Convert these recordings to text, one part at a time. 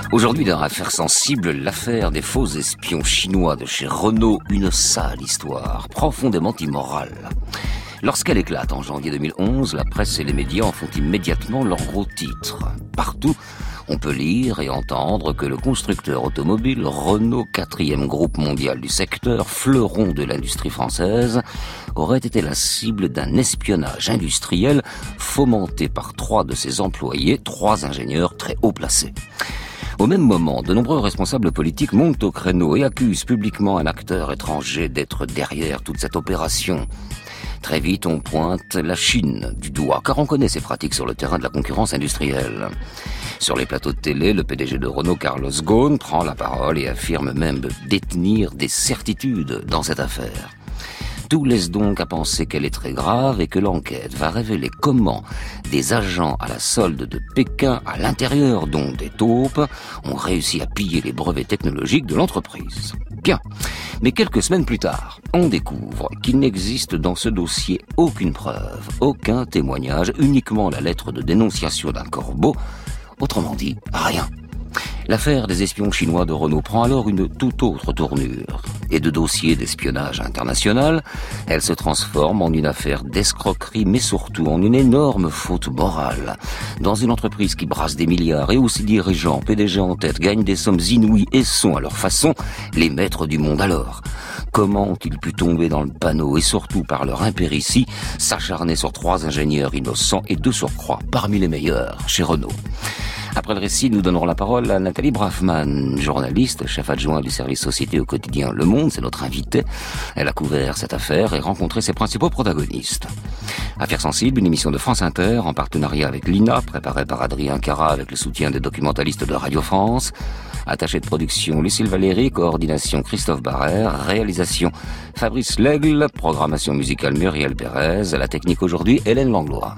Aujourd'hui, dans Affaires sensibles, l'affaire des faux espions chinois de chez Renault, une sale histoire, profondément immorale. Lorsqu'elle éclate en janvier 2011, la presse et les médias en font immédiatement leur gros titre. Partout, on peut lire et entendre que le constructeur automobile Renault, 4e groupe mondial du secteur, fleuron de l'industrie française, aurait été la cible d'un espionnage industriel fomenté par 3 de ses employés, 3 ingénieurs très haut placés. Au même moment, de nombreux responsables politiques montent au créneau et accusent publiquement un acteur étranger d'être derrière toute cette opération. Très vite, on pointe la Chine du doigt, car on connaît ses pratiques sur le terrain de la concurrence industrielle. Sur les plateaux de télé, le PDG de Renault, Carlos Ghosn, prend la parole et affirme même détenir des certitudes dans cette affaire. Tout laisse donc à penser qu'elle est très grave et que l'enquête va révéler comment des agents à la solde de Pékin, à l'intérieur donc des taupes, ont réussi à piller les brevets technologiques de l'entreprise. Bien, mais quelques semaines plus tard, on découvre qu'il n'existe dans ce dossier aucune preuve, aucun témoignage, uniquement la lettre de dénonciation d'un corbeau, autrement dit, rien. L'affaire des espions chinois de Renault prend alors une toute autre tournure. Et de dossier d'espionnage international, elle se transforme en une affaire d'escroquerie, mais surtout en une énorme faute morale. Dans une entreprise qui brasse des milliards et où ses dirigeants, PDG en tête, gagnent des sommes inouïes et sont, à leur façon, les maîtres du monde alors. Comment ont-ils pu tomber dans le panneau et surtout, par leur impéritie, s'acharner sur 3 ingénieurs innocents et de surcroît parmi les meilleurs chez Renault? Après le récit, nous donnerons la parole à Nathalie Braffman, journaliste, chef adjoint du service société au quotidien Le Monde, c'est notre invitée. Elle a couvert cette affaire et rencontré ses principaux protagonistes. Affaires sensibles, une émission de France Inter en partenariat avec l'INA, préparée par Adrien Cara avec le soutien des documentalistes de Radio France. Attaché de production Lucille Valéry, coordination Christophe Barrère, réalisation Fabrice Lègle, programmation musicale Muriel Pérez, la technique aujourd'hui Hélène Langlois.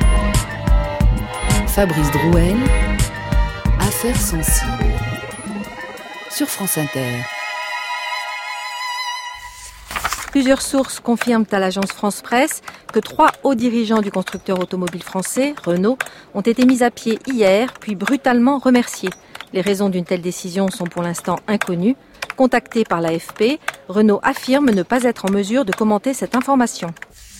Fabrice Drouel, Affaires sensibles, sur France Inter. Plusieurs sources confirment à l'agence France Presse que 3 hauts dirigeants du constructeur automobile français, Renault, ont été mis à pied hier, puis brutalement remerciés. Les raisons d'une telle décision sont pour l'instant inconnues. Contacté par l'AFP, Renault affirme ne pas être en mesure de commenter cette information.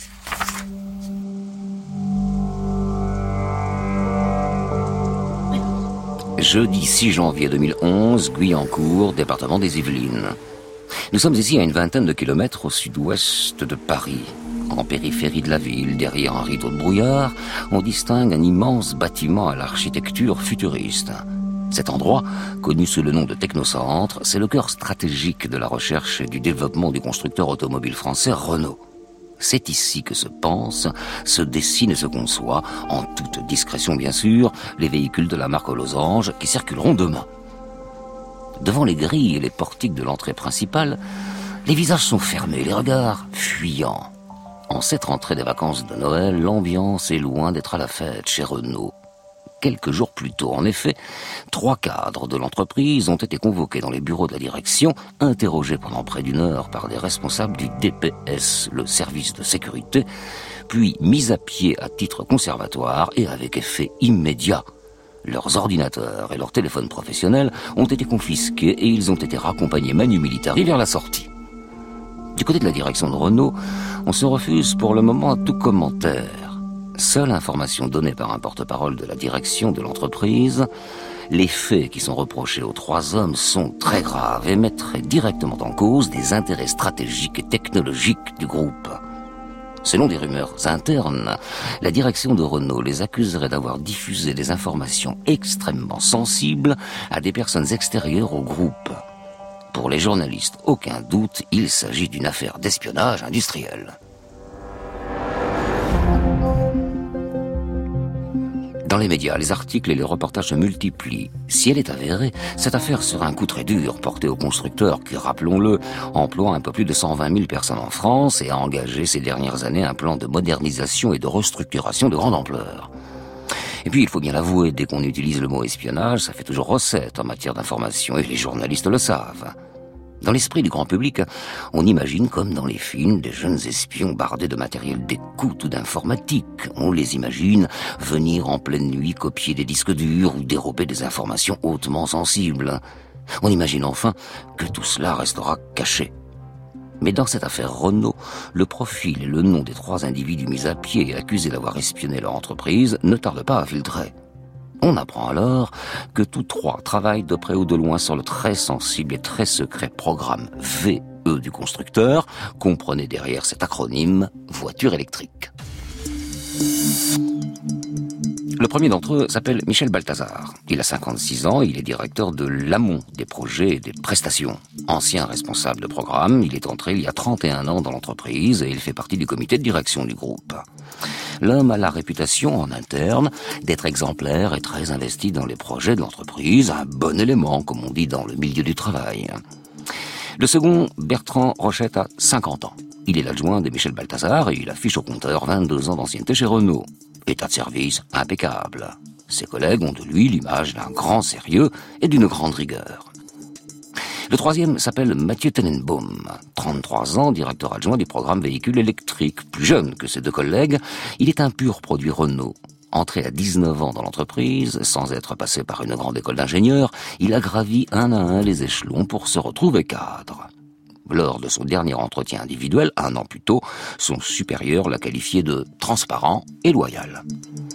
Jeudi 6 janvier 2011, Guyancourt, département des Yvelines. Nous sommes ici à une vingtaine de kilomètres au sud-ouest de Paris. En périphérie de la ville, derrière un rideau de brouillard, on distingue un immense bâtiment à l'architecture futuriste. Cet endroit, connu sous le nom de Technocentre, c'est le cœur stratégique de la recherche et du développement du constructeur automobile français Renault. C'est ici que se pensent, se dessinent et se conçoient, en toute discrétion bien sûr, les véhicules de la marque aux losanges qui circuleront demain. Devant les grilles et les portiques de l'entrée principale, les visages sont fermés, les regards fuyants. En cette rentrée des vacances de Noël, l'ambiance est loin d'être à la fête chez Renault. Quelques jours plus tôt, en effet, 3 cadres de l'entreprise ont été convoqués dans les bureaux de la direction, interrogés pendant près d'1 heure par des responsables du DPS, le service de sécurité, puis mis à pied à titre conservatoire et avec effet immédiat. Leurs ordinateurs et leurs téléphones professionnels ont été confisqués et ils ont été raccompagnés manu militari vers la sortie. Du côté de la direction de Renault, on se refuse pour le moment à tout commentaire. Seule information donnée par un porte-parole de la direction de l'entreprise, les faits qui sont reprochés aux 3 hommes sont très graves et mettraient directement en cause des intérêts stratégiques et technologiques du groupe. Selon des rumeurs internes, la direction de Renault les accuserait d'avoir diffusé des informations extrêmement sensibles à des personnes extérieures au groupe. Pour les journalistes, aucun doute, il s'agit d'une affaire d'espionnage industriel. Dans les médias, les articles et les reportages se multiplient. Si elle est avérée, cette affaire sera un coup très dur porté au constructeur qui, rappelons-le, emploie un peu plus de 120 000 personnes en France et a engagé ces dernières années un plan de modernisation et de restructuration de grande ampleur. Et puis, il faut bien l'avouer, dès qu'on utilise le mot espionnage, ça fait toujours recette en matière d'information et les journalistes le savent. Dans l'esprit du grand public, on imagine comme dans les films des jeunes espions bardés de matériel d'écoute ou d'informatique. On les imagine venir en pleine nuit copier des disques durs ou dérober des informations hautement sensibles. On imagine enfin que tout cela restera caché. Mais dans cette affaire Renault, le profil et le nom des 3 individus mis à pied et accusés d'avoir espionné leur entreprise ne tardent pas à filtrer. On apprend alors que tous 3 travaillent de près ou de loin sur le très sensible et très secret programme VE du constructeur. Comprenez derrière cet acronyme voiture électrique. Le premier d'entre eux s'appelle Michel Balthazar. Il a 56 ans et il est directeur de l'amont des projets et des prestations. Ancien responsable de programme, il est entré il y a 31 ans dans l'entreprise et il fait partie du comité de direction du groupe. L'homme a la réputation en interne d'être exemplaire et très investi dans les projets de l'entreprise, un bon élément, comme on dit dans le milieu du travail. Le second, Bertrand Rochette, a 50 ans. Il est l'adjoint de Michel Balthazar et il affiche au compteur 22 ans d'ancienneté chez Renault. État de service impeccable. Ses collègues ont de lui l'image d'un grand sérieux et d'une grande rigueur. Le troisième s'appelle Mathieu Tenenbaum, 33 ans, directeur adjoint du programme véhicule électrique. Plus jeune que ses 2 collègues, il est un pur produit Renault. Entré à 19 ans dans l'entreprise, sans être passé par une grande école d'ingénieurs, il a gravi un à un les échelons pour se retrouver cadre. Lors de son dernier entretien individuel, 1 an plus tôt, son supérieur l'a qualifié de transparent et loyal.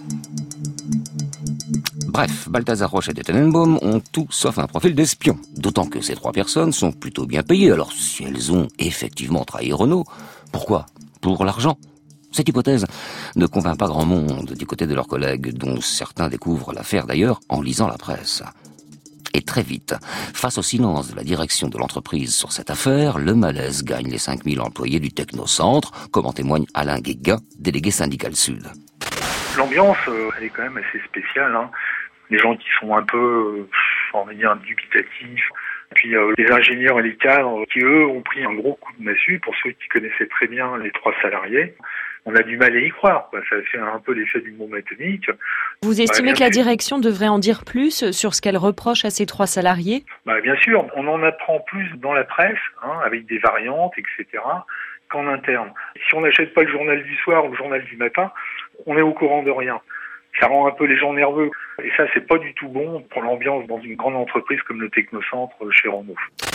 Bref, Balthazar Rochette et Tenenbaum ont tout sauf un profil d'espion. D'autant que ces 3 personnes sont plutôt bien payées. Alors si elles ont effectivement trahi Renault, pourquoi ? Pour l'argent. Cette hypothèse ne convainc pas grand monde du côté de leurs collègues, dont certains découvrent l'affaire d'ailleurs en lisant la presse. Et très vite, face au silence de la direction de l'entreprise sur cette affaire, le malaise gagne les 5000 employés du Technocentre, comme en témoigne Alain Guéguin, délégué syndical Sud. L'ambiance, elle est quand même assez spéciale, hein. Les gens qui sont un peu, on va dire, dubitatifs. Puis les ingénieurs et les cadres qui, eux, ont pris un gros coup de massue. Pour ceux qui connaissaient très bien les 3 salariés, on a du mal à y croire. Ça fait un peu l'effet du bombe atomique. Vous estimez que la direction devrait en dire plus sur ce qu'elle reproche à ces 3 salariés ? Bien sûr, on en apprend plus dans la presse, avec des variantes, etc., qu'en interne. Si on n'achète pas le journal du soir ou le journal du matin, on est au courant de rien. Ça rend un peu les gens nerveux. Et ça, c'est pas du tout bon pour l'ambiance dans une grande entreprise comme le Technocentre chez Renault.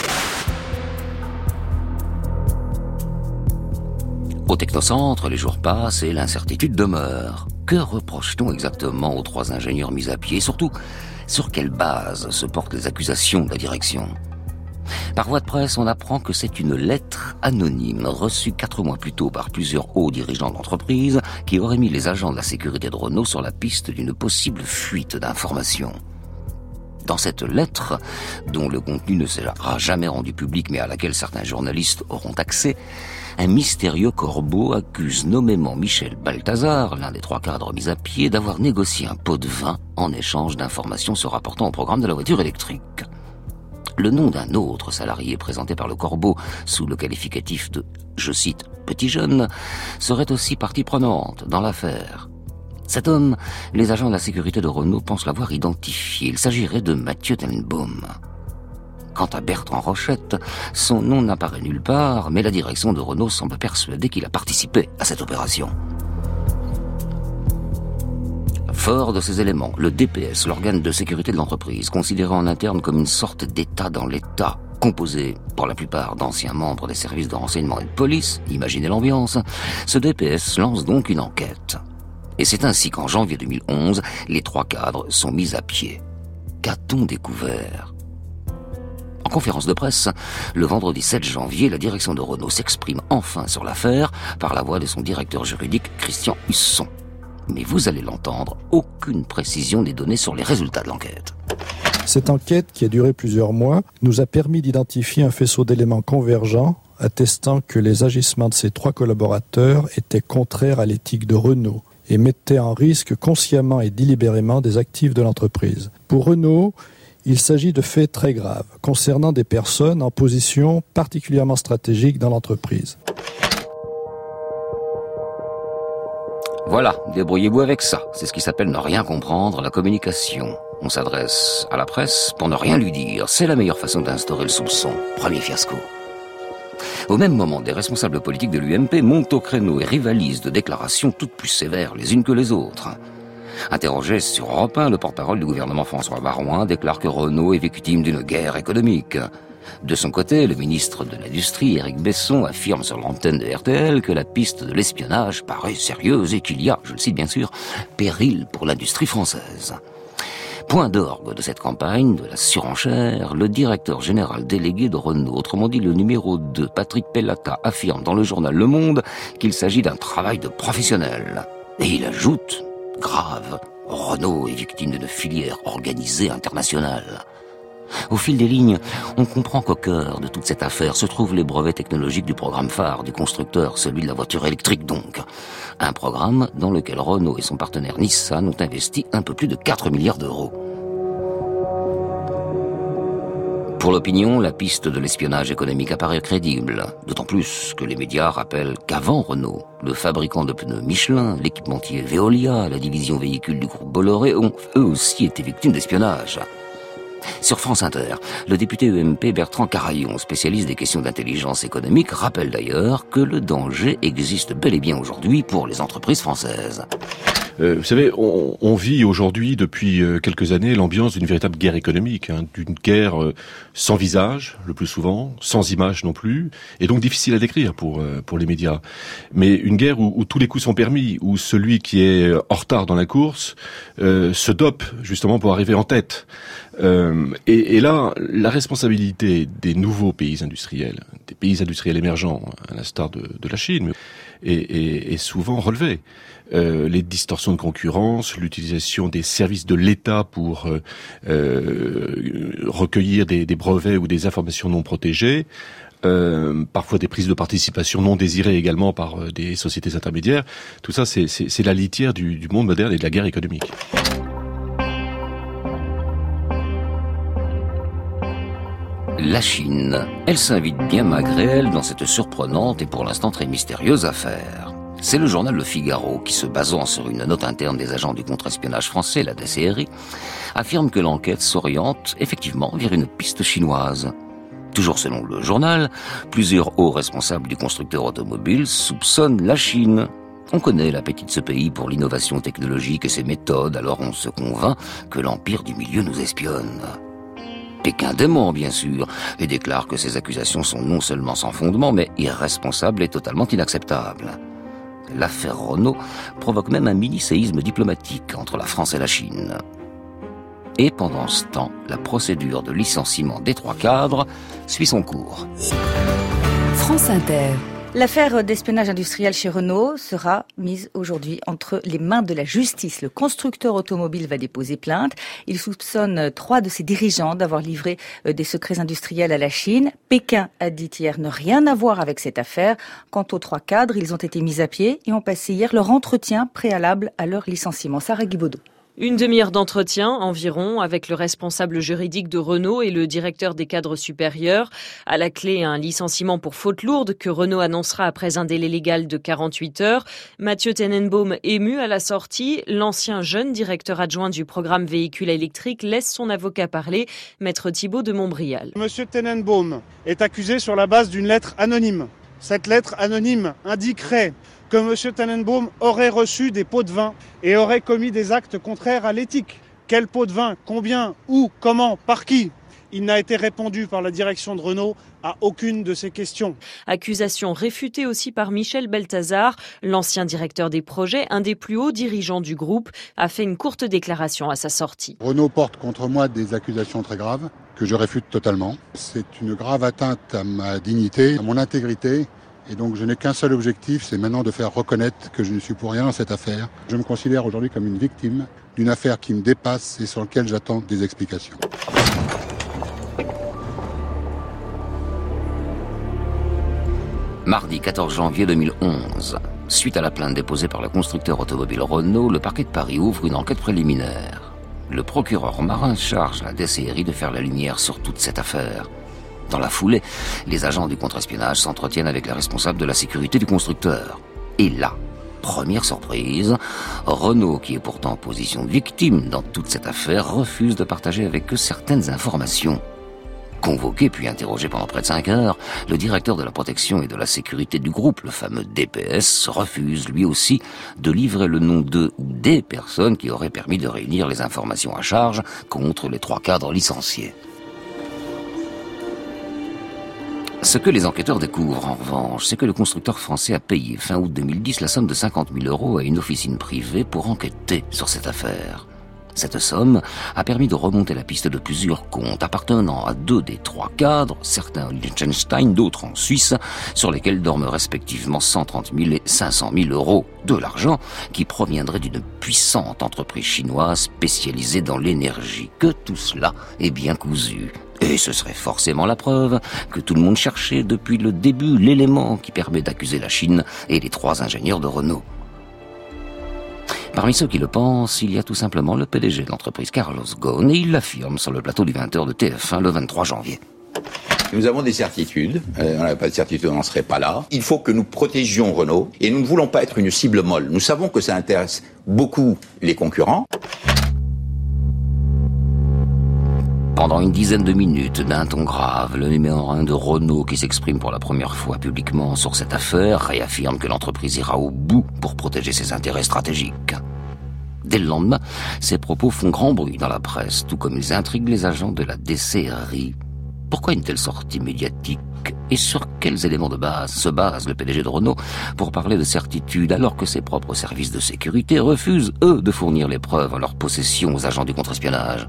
Au Technocentre, les jours passent et l'incertitude demeure. Que reproche-t-on exactement aux 3 ingénieurs mis à pied ? Et surtout, sur quelle base se portent les accusations de la direction ? Par voie de presse, on apprend que c'est une lettre anonyme reçue 4 mois plus tôt par plusieurs hauts dirigeants d'entreprise qui auraient mis les agents de la sécurité de Renault sur la piste d'une possible fuite d'informations. Dans cette lettre, dont le contenu ne sera jamais rendu public mais à laquelle certains journalistes auront accès, un mystérieux corbeau accuse nommément Michel Balthazar, l'un des 3 cadres mis à pied, d'avoir négocié un pot de vin en échange d'informations se rapportant au programme de la voiture électrique. Le nom d'un autre salarié présenté par le corbeau sous le qualificatif de, je cite, « petit jeune », serait aussi partie prenante dans l'affaire. Cet homme, les agents de la sécurité de Renault pensent l'avoir identifié. Il s'agirait de Mathieu Tenenbaum. Quant à Bertrand Rochette, son nom n'apparaît nulle part, mais la direction de Renault semble persuadée qu'il a participé à cette opération. Fort de ces éléments, le DPS, l'organe de sécurité de l'entreprise, considéré en interne comme une sorte d'État dans l'État, composé pour la plupart d'anciens membres des services de renseignement et de police, imaginez l'ambiance, ce DPS lance donc une enquête. Et c'est ainsi qu'en janvier 2011, les 3 cadres sont mis à pied. Qu'a-t-on découvert ? En conférence de presse, le vendredi 7 janvier, la direction de Renault s'exprime enfin sur l'affaire par la voix de son directeur juridique, Christian Husson. Mais vous allez l'entendre, aucune précision n'est donnée sur les résultats de l'enquête. Cette enquête, qui a duré plusieurs mois, nous a permis d'identifier un faisceau d'éléments convergents attestant que les agissements de ces 3 collaborateurs étaient contraires à l'éthique de Renault et mettaient en risque consciemment et délibérément des actifs de l'entreprise. Pour Renault, il s'agit de faits très graves concernant des personnes en position particulièrement stratégique dans l'entreprise. Voilà, débrouillez-vous avec ça. C'est ce qui s'appelle ne rien comprendre, la communication. On s'adresse à la presse pour ne rien lui dire. C'est la meilleure façon d'instaurer le soupçon. Premier fiasco. Au même moment, des responsables politiques de l'UMP montent au créneau et rivalisent de déclarations toutes plus sévères les unes que les autres. Interrogé sur Europe 1, le porte-parole du gouvernement François Baroin déclare que Renault est victime d'une guerre économique. De son côté, le ministre de l'Industrie, Éric Besson, affirme sur l'antenne de RTL que la piste de l'espionnage paraît sérieuse et qu'il y a, je le cite bien sûr, péril pour l'industrie française. Point d'orgue de cette campagne, de la surenchère, le directeur général délégué de Renault, autrement dit le numéro 2, Patrick Pellata, affirme dans le journal Le Monde qu'il s'agit d'un travail de professionnel. Et il ajoute, grave, Renault est victime d'une filière organisée internationale. Au fil des lignes, on comprend qu'au cœur de toute cette affaire se trouvent les brevets technologiques du programme phare du constructeur, celui de la voiture électrique donc. Un programme dans lequel Renault et son partenaire Nissan ont investi un peu plus de 4 milliards d'euros. Pour l'opinion, la piste de l'espionnage économique apparaît crédible, d'autant plus que les médias rappellent qu'avant Renault, le fabricant de pneus Michelin, l'équipementier Veolia, la division véhicule du groupe Bolloré ont eux aussi été victimes d'espionnage. Sur France Inter, le député UMP Bertrand Carayon, spécialiste des questions d'intelligence économique, rappelle d'ailleurs que le danger existe bel et bien aujourd'hui pour les entreprises françaises. Vous savez, on vit aujourd'hui, depuis quelques années, l'ambiance d'une véritable guerre économique, d'une guerre sans visage, le plus souvent, sans image non plus, et donc difficile à décrire pour les médias. Mais une guerre où tous les coups sont permis, où celui qui est en retard dans la course se dope justement pour arriver en tête. Et là, la responsabilité des nouveaux pays industriels, des pays industriels émergents, à l'instar de la Chine, est souvent relevée. Les distorsions de concurrence, l'utilisation des services de l'État pour recueillir des brevets ou des informations non protégées, parfois des prises de participation non désirées également par des sociétés intermédiaires. Tout ça, c'est la litière du monde moderne et de la guerre économique. La Chine, elle s'invite bien malgré elle dans cette surprenante et pour l'instant très mystérieuse affaire. C'est le journal Le Figaro qui, se basant sur une note interne des agents du contre-espionnage français, la DCRI, affirme que l'enquête s'oriente effectivement vers une piste chinoise. Toujours selon le journal, plusieurs hauts responsables du constructeur automobile soupçonnent la Chine. On connaît l'appétit de ce pays pour l'innovation technologique et ses méthodes, alors on se convainc que l'empire du milieu nous espionne. Pékin dément, bien sûr, et déclare que ces accusations sont non seulement sans fondement, mais irresponsables et totalement inacceptables. L'affaire Renault provoque même un mini-séisme diplomatique entre la France et la Chine. Et pendant ce temps, la procédure de licenciement des 3 cadres suit son cours. France Inter. L'affaire d'espionnage industriel chez Renault sera mise aujourd'hui entre les mains de la justice. Le constructeur automobile va déposer plainte. Il soupçonne 3 de ses dirigeants d'avoir livré des secrets industriels à la Chine. Pékin a dit hier ne rien avoir avec cette affaire. Quant aux 3 cadres, ils ont été mis à pied et ont passé hier leur entretien préalable à leur licenciement. Sarah Guibaudot. Une demi-heure d'entretien environ avec le responsable juridique de Renault et le directeur des cadres supérieurs. À la clé, un licenciement pour faute lourde que Renault annoncera après un délai légal de 48 heures. Mathieu Tenenbaum, ému à la sortie, l'ancien jeune directeur adjoint du programme véhicule électrique laisse son avocat parler, maître Thibault de Montbrial. Monsieur Tenenbaum est accusé sur la base d'une lettre anonyme. Cette lettre anonyme indiquerait que M. Tenenbaum aurait reçu des pots de vin et aurait commis des actes contraires à l'éthique. Quel pot de vin, combien, où, comment, par qui ? Il n'a été répondu par la direction de Renault à aucune de ces questions. Accusation réfutée aussi par Michel Beltazard, l'ancien directeur des projets, un des plus hauts dirigeants du groupe, a fait une courte déclaration à sa sortie. Renault porte contre moi des accusations très graves que je réfute totalement. C'est une grave atteinte à ma dignité, à mon intégrité. Et donc je n'ai qu'un seul objectif, c'est maintenant de faire reconnaître que je ne suis pour rien dans cette affaire. Je me considère aujourd'hui comme une victime d'une affaire qui me dépasse et sur laquelle j'attends des explications. Mardi 14 janvier 2011, suite à la plainte déposée par le constructeur automobile Renault, le parquet de Paris ouvre une enquête préliminaire. Le procureur Marin charge la DCRI de faire la lumière sur toute cette affaire. Dans la foulée, les agents du contre-espionnage s'entretiennent avec les responsables de la sécurité du constructeur. Et là, première surprise, Renault, qui est pourtant en position de victime dans toute cette affaire, refuse de partager avec eux certaines informations. Convoqué puis interrogé pendant près de 5 heures, le directeur de la protection et de la sécurité du groupe, le fameux DPS, refuse lui aussi de livrer le nom de ou des personnes qui auraient permis de réunir les informations à charge contre les 3 cadres licenciés. Ce que les enquêteurs découvrent, en revanche, c'est que le constructeur français a payé fin août 2010 la somme de 50 000 € à une officine privée pour enquêter sur cette affaire. Cette somme a permis de remonter la piste de plusieurs comptes appartenant à 2 des 3 cadres, certains au Liechtenstein, d'autres en Suisse, sur lesquels dorment respectivement 130 000 et 500 000 € de l'argent qui proviendrait d'une puissante entreprise chinoise spécialisée dans l'énergie. Que tout cela est bien cousu. Et ce serait forcément la preuve que tout le monde cherchait depuis le début l'élément qui permet d'accuser la Chine et les 3 ingénieurs de Renault. Parmi ceux qui le pensent, il y a tout simplement le PDG de l'entreprise, Carlos Ghosn, et il l'affirme sur le plateau du 20h de TF1 le 23 janvier. Nous avons des certitudes, on n'avait pas de certitude, on n'en serait pas là. Il faut que nous protégions Renault, et nous ne voulons pas être une cible molle. Nous savons que ça intéresse beaucoup les concurrents. Pendant une dizaine de minutes, d'un ton grave, le numéro 1 de Renault, qui s'exprime pour la première fois publiquement sur cette affaire, réaffirme que l'entreprise ira au bout pour protéger ses intérêts stratégiques. Dès le lendemain, ces propos font grand bruit dans la presse, tout comme ils intriguent les agents de la DCRI. Pourquoi une telle sortie médiatique? Et sur quels éléments de base se base le PDG de Renault pour parler de certitude alors que ses propres services de sécurité refusent, eux, de fournir les preuves en leur possession aux agents du contre-espionnage?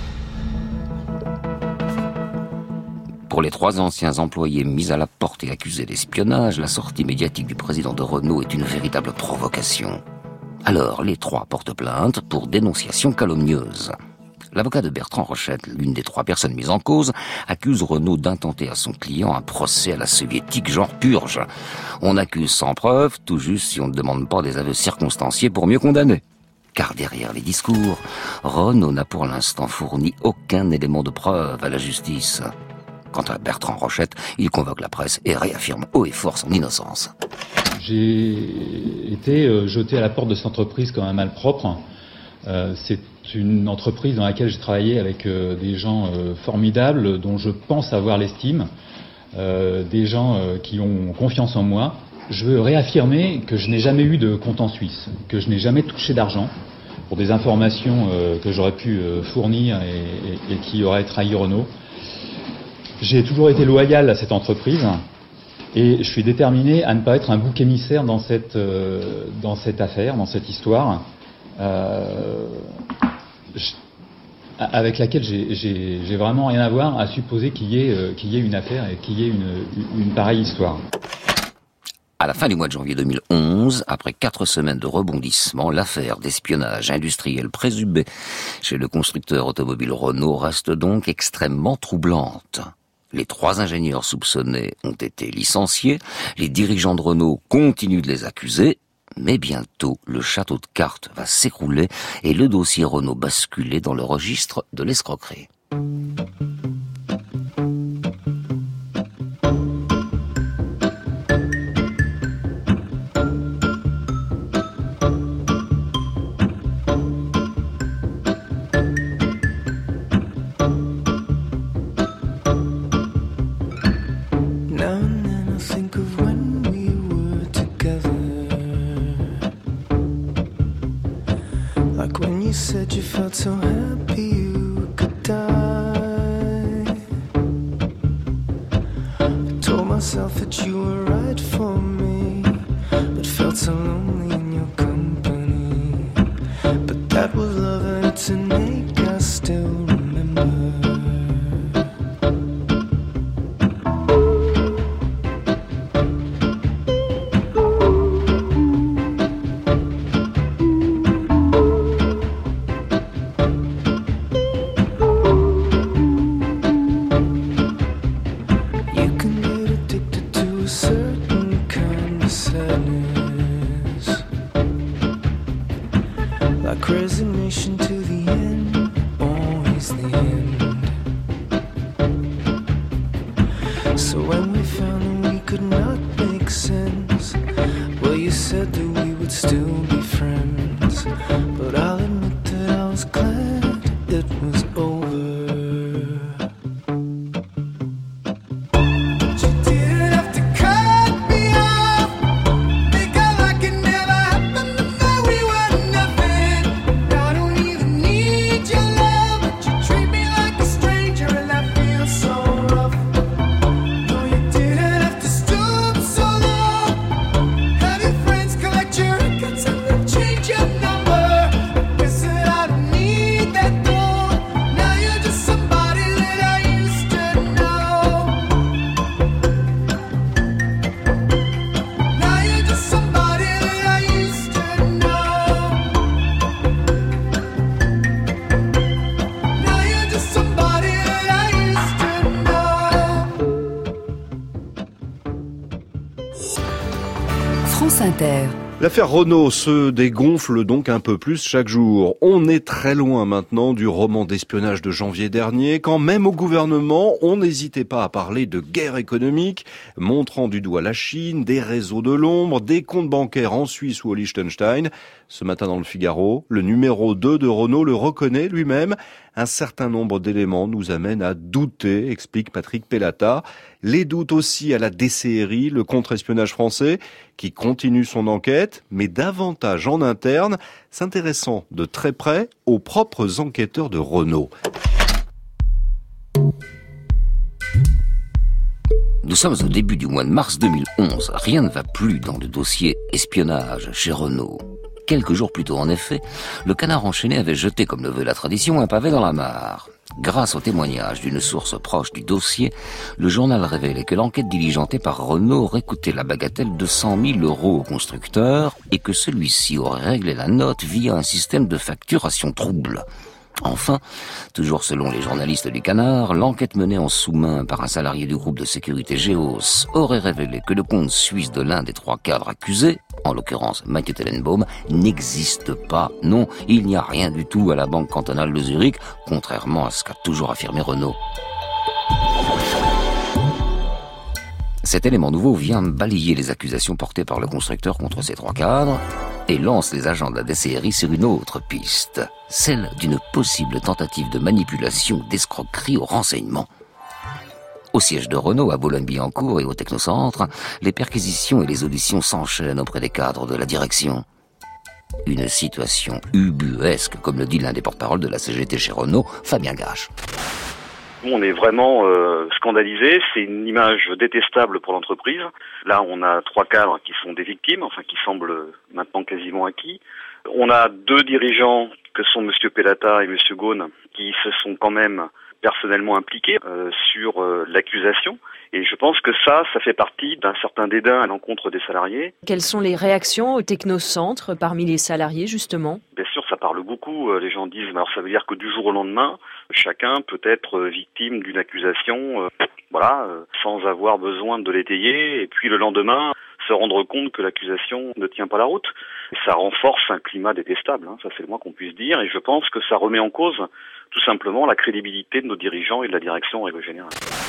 Pour les 3 anciens employés mis à la porte et accusés d'espionnage, la sortie médiatique du président de Renault est une véritable provocation. Alors, les 3 portent plainte pour dénonciation calomnieuse. L'avocat de Bertrand Rochette, l'une des 3 personnes mises en cause, accuse Renault d'intenter à son client un procès à la soviétique genre purge. On accuse sans preuve, tout juste si on ne demande pas des aveux circonstanciés pour mieux condamner. Car derrière les discours, Renault n'a pour l'instant fourni aucun élément de preuve à la justice. Quant à Bertrand Rochette, il convoque la presse et réaffirme haut et fort son innocence. J'ai été jeté à la porte de cette entreprise comme un malpropre. C'est une entreprise dans laquelle j'ai travaillé avec des gens formidables, dont je pense avoir l'estime, des gens qui ont confiance en moi. Je veux réaffirmer que je n'ai jamais eu de compte en Suisse, que je n'ai jamais touché d'argent pour des informations que j'aurais pu fournir et qui auraient trahi Renault. J'ai toujours été loyal à cette entreprise et je suis déterminé à ne pas être un bouc émissaire dans cette affaire, dans cette histoire, avec laquelle j'ai vraiment rien à voir à supposer qu'il y ait une affaire et qu'il y ait une pareille histoire. À la fin du mois de janvier 2011, après 4 semaines de rebondissement, l'affaire d'espionnage industriel présumé chez le constructeur automobile Renault reste donc extrêmement troublante. Les 3 ingénieurs soupçonnés ont été licenciés, les dirigeants de Renault continuent de les accuser, mais bientôt le château de cartes va s'écrouler et le dossier Renault basculer dans le registre de l'escroquerie. Said you felt so happy you could die. I told myself that you were right for me, but felt so lonely in your company. But that was love and it's an ache I still remember. Resignation to the end, always the end. So when we found that we could not make sense, well, you said that we would still be friends. But I'll admit that I was glad it was over. L'affaire Renault se dégonfle donc un peu plus chaque jour. On est très loin maintenant du roman d'espionnage de janvier dernier, quand même au gouvernement, on n'hésitait pas à parler de guerre économique, montrant du doigt la Chine, des réseaux de l'ombre, des comptes bancaires en Suisse ou au Liechtenstein. Ce matin dans le Figaro, le numéro 2 de Renault le reconnaît lui-même. Un certain nombre d'éléments nous amènent à douter, explique Patrick Pellata. Les doutes aussi à la DCRI, le contre-espionnage français, qui continue son enquête, mais davantage en interne, s'intéressant de très près aux propres enquêteurs de Renault. Nous sommes au début du mois de mars 2011. Rien ne va plus dans le dossier espionnage chez Renault. Quelques jours plus tôt, en effet, le Canard enchaîné avait jeté, comme le veut la tradition, un pavé dans la mare. Grâce au témoignage d'une source proche du dossier, le journal révélait que l'enquête diligentée par Renault aurait coûté la bagatelle de 100 000 € au constructeur et que celui-ci aurait réglé la note via un système de facturation trouble. Enfin, toujours selon les journalistes du Canard, l'enquête menée en sous-main par un salarié du groupe de sécurité Géos aurait révélé que le compte suisse de l'un des 3 cadres accusés, en l'occurrence Mathieu Tellenbaum, n'existe pas. Non, il n'y a rien du tout à la Banque cantonale de Zurich, contrairement à ce qu'a toujours affirmé Renault. Cet élément nouveau vient balayer les accusations portées par le constructeur contre ces 3 cadres et lance les agents de la DCRI sur une autre piste, celle d'une possible tentative de manipulation, d'escroquerie au renseignement. Au siège de Renault, à Boulogne-Billancourt et au Technocentre, les perquisitions et les auditions s'enchaînent auprès des cadres de la direction. Une situation ubuesque, comme le dit l'un des porte-paroles de la CGT chez Renault, Fabien Gache. On est vraiment scandalisés, c'est une image détestable pour l'entreprise. Là, on a 3 cadres qui sont des victimes, enfin qui semblent maintenant quasiment acquis. On a 2 dirigeants que sont Monsieur Pellata et Monsieur Ghosn qui se sont quand même personnellement impliqués sur l'accusation. Et je pense que ça fait partie d'un certain dédain à l'encontre des salariés. Quelles sont les réactions au Technocentre parmi les salariés, justement ? Bien sûr, ça parle beaucoup. Les gens disent, alors ça veut dire que du jour au lendemain, chacun peut être victime d'une accusation, sans avoir besoin de l'étayer. Et puis le lendemain, se rendre compte que l'accusation ne tient pas la route. Et ça renforce un climat détestable, ça c'est le moins qu'on puisse dire. Et je pense que ça remet en cause tout simplement la crédibilité de nos dirigeants et de la direction en règle générale.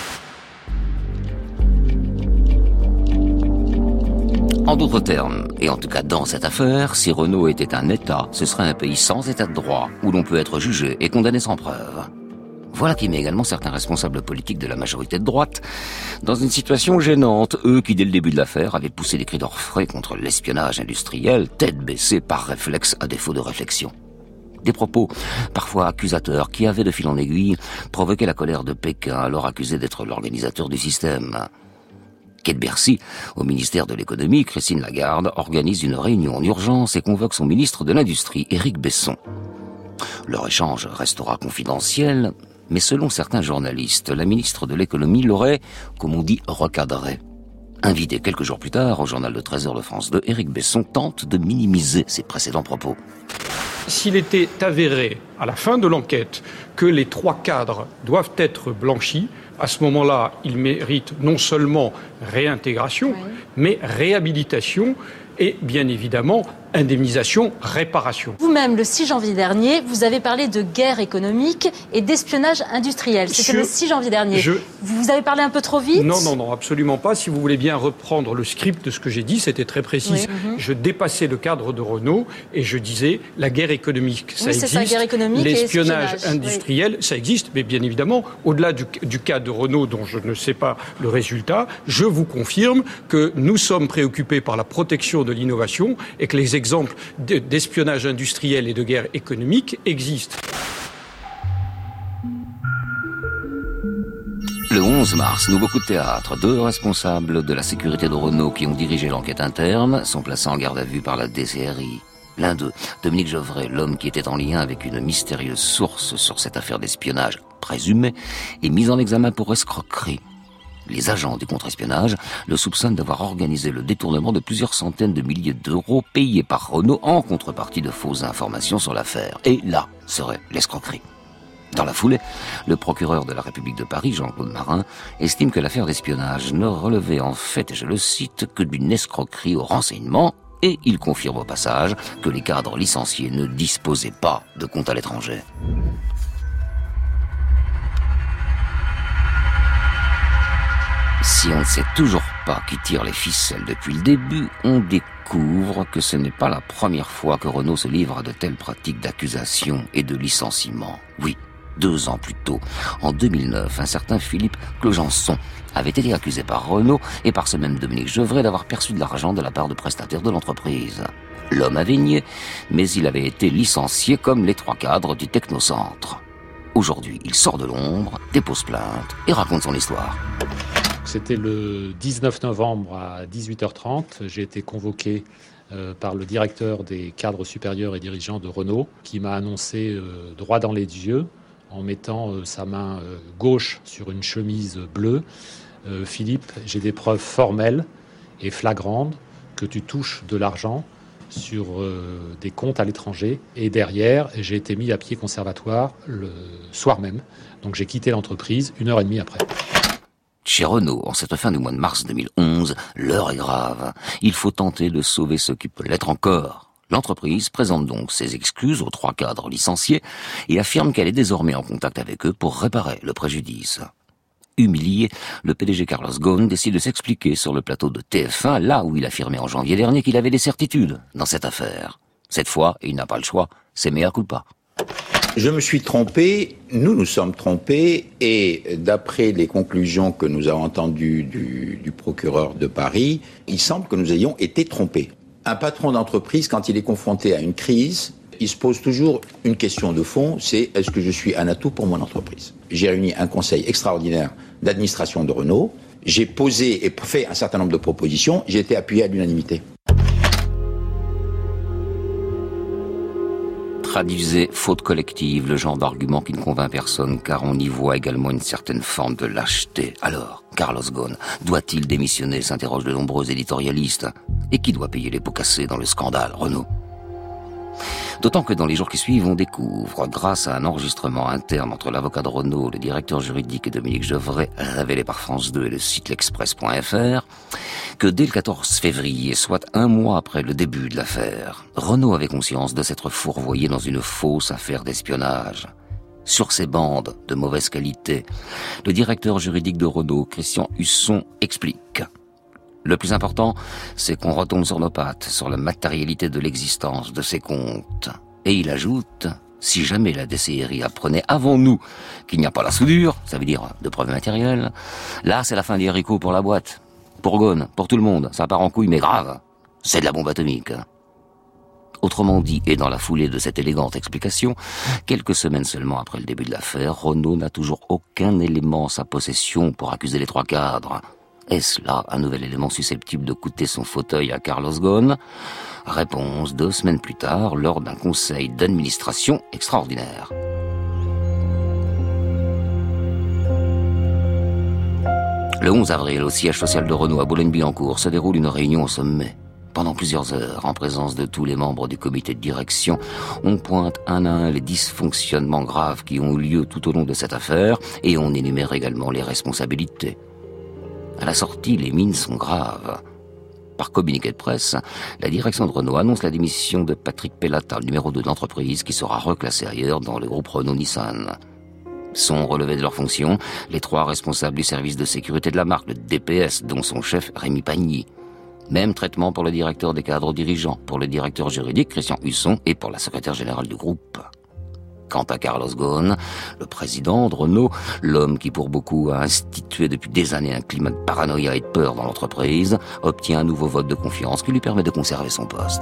En d'autres termes, et en tout cas dans cette affaire, si Renault était un État, ce serait un pays sans état de droit, où l'on peut être jugé et condamné sans preuve. Voilà qui met également certains responsables politiques de la majorité de droite dans une situation gênante, eux qui dès le début de l'affaire avaient poussé des cris d'orfraie contre l'espionnage industriel, tête baissée par réflexe à défaut de réflexion. Des propos parfois accusateurs qui avaient de fil en aiguille provoqué la colère de Pékin, alors accusé d'être l'organisateur du système. Quai de Bercy, au ministère de l'économie, Christine Lagarde organise une réunion en urgence et convoque son ministre de l'Industrie, Éric Besson. Leur échange restera confidentiel, mais selon certains journalistes, la ministre de l'économie l'aurait, comme on dit, recadré. Invité quelques jours plus tard au journal de 13h de France 2, Éric Besson tente de minimiser ses précédents propos. S'il était avéré, à la fin de l'enquête, que les 3 cadres doivent être blanchis, à ce moment-là, ils méritent non seulement réintégration, mais réhabilitation et, bien évidemment, indemnisation, réparation. Vous-même, le 6 janvier dernier, vous avez parlé de guerre économique et d'espionnage industriel. C'était le 6 janvier dernier. Vous avez parlé un peu trop vite ? Non, absolument pas. Si vous voulez bien reprendre le script de ce que j'ai dit, c'était très précis. Oui. Je dépassais le cadre de Renault et je disais la guerre économique, ça existe. Ça, guerre économique l'espionnage industriel, ça existe. Mais bien évidemment, au-delà du cas de Renault, dont je ne sais pas le résultat, je vous confirme que nous sommes préoccupés par la protection de l'innovation et que les exemples d'espionnage industriel et de guerre économique existent. Le 11 mars, nouveau coup de théâtre. 2 responsables de la sécurité de Renault qui ont dirigé l'enquête interne sont placés en garde à vue par la DCRI. L'un d'eux, Dominique Gevrey, l'homme qui était en lien avec une mystérieuse source sur cette affaire d'espionnage présumée, est mis en examen pour escroquerie. Les agents du contre-espionnage le soupçonnent d'avoir organisé le détournement de plusieurs centaines de milliers d'euros payés par Renault en contrepartie de fausses informations sur l'affaire. Et là serait l'escroquerie. Dans la foulée, le procureur de la République de Paris, Jean-Claude Marin, estime que l'affaire d'espionnage ne relevait en fait, et je le cite, que d'une escroquerie au renseignement, et il confirme au passage que les cadres licenciés ne disposaient pas de compte à l'étranger. Si on ne sait toujours pas qui tire les ficelles depuis le début, on découvre que ce n'est pas la première fois que Renault se livre à de telles pratiques d'accusation et de licenciement. Oui, 2 ans plus tôt, en 2009, un certain Philippe Clogenson avait été accusé par Renault et par ce même Dominique Gevrey d'avoir perçu de l'argent de la part de prestataires de l'entreprise. L'homme avait nié, mais il avait été licencié comme les 3 cadres du Technocentre. Aujourd'hui, il sort de l'ombre, dépose plainte et raconte son histoire. C'était le 19 novembre à 18h30. J'ai été convoqué par le directeur des cadres supérieurs et dirigeants de Renault qui m'a annoncé droit dans les yeux en mettant sa main gauche sur une chemise bleue. Philippe, j'ai des preuves formelles et flagrantes que tu touches de l'argent sur des comptes à l'étranger. Et derrière, j'ai été mis à pied conservatoire le soir même. Donc j'ai quitté l'entreprise 1h30 après. Chez Renault, en cette fin du mois de mars 2011, l'heure est grave. Il faut tenter de sauver ce qui peut l'être encore. L'entreprise présente donc ses excuses aux 3 cadres licenciés et affirme qu'elle est désormais en contact avec eux pour réparer le préjudice. Humilié, le PDG Carlos Ghosn décide de s'expliquer sur le plateau de TF1, là où il affirmait en janvier dernier qu'il avait des certitudes dans cette affaire. Cette fois, il n'a pas le choix, c'est mea culpa. Je me suis trompé, nous nous sommes trompés, et d'après les conclusions que nous avons entendues du procureur de Paris, il semble que nous ayons été trompés. Un patron d'entreprise, quand il est confronté à une crise, il se pose toujours une question de fond, c'est est-ce que je suis un atout pour mon entreprise ? J'ai réuni un conseil extraordinaire d'administration de Renault, j'ai posé et fait un certain nombre de propositions, j'ai été appuyé à l'unanimité. Traduisez faute collective, le genre d'argument qui ne convainc personne, car on y voit également une certaine forme de lâcheté. Alors, Carlos Ghosn doit-il démissionner, s'interrogent de nombreux éditorialistes. Et qui doit payer les pots cassés dans le scandale Renault ? D'autant que dans les jours qui suivent, on découvre, grâce à un enregistrement interne entre l'avocat de Renault, le directeur juridique et Dominique Gevrey, révélé par France 2 et le site l'Express.fr, que dès le 14 février, soit 1 mois après le début de l'affaire, Renault avait conscience de s'être fourvoyé dans une fausse affaire d'espionnage. Sur ces bandes de mauvaise qualité, le directeur juridique de Renault, Christian Husson, explique. Le plus important, c'est qu'on retombe sur nos pattes, sur la matérialité de l'existence de ces comptes. Et il ajoute, si jamais la DCRI apprenait avant nous qu'il n'y a pas la soudure, ça veut dire de preuves matérielles, là c'est la fin des haricots pour la boîte. Pour Ghosn, pour tout le monde, ça part en couille, mais grave. C'est de la bombe atomique. Autrement dit, et dans la foulée de cette élégante explication, quelques semaines seulement après le début de l'affaire, Renault n'a toujours aucun élément en sa possession pour accuser les 3 cadres. Est-ce là un nouvel élément susceptible de coûter son fauteuil à Carlos Ghosn ? Réponse 2 semaines plus tard, lors d'un conseil d'administration extraordinaire. Le 11 avril, au siège social de Renault à Boulogne-Billancourt, se déroule une réunion au sommet. Pendant plusieurs heures, en présence de tous les membres du comité de direction, on pointe un à un les dysfonctionnements graves qui ont eu lieu tout au long de cette affaire et on énumère également les responsabilités. À la sortie, les mines sont graves. Par communiqué de presse, la direction de Renault annonce la démission de Patrick Pellata, le numéro 2 de l'entreprise, qui sera reclassé ailleurs dans le groupe Renault-Nissan. Sont relevés de leurs fonctions les 3 responsables du service de sécurité de la marque, le DPS, dont son chef Rémi Pagny. Même traitement pour le directeur des cadres dirigeants, pour le directeur juridique Christian Husson et pour la secrétaire générale du groupe. Quant à Carlos Ghosn, le président de Renault, l'homme qui pour beaucoup a institué depuis des années un climat de paranoïa et de peur dans l'entreprise, obtient un nouveau vote de confiance qui lui permet de conserver son poste.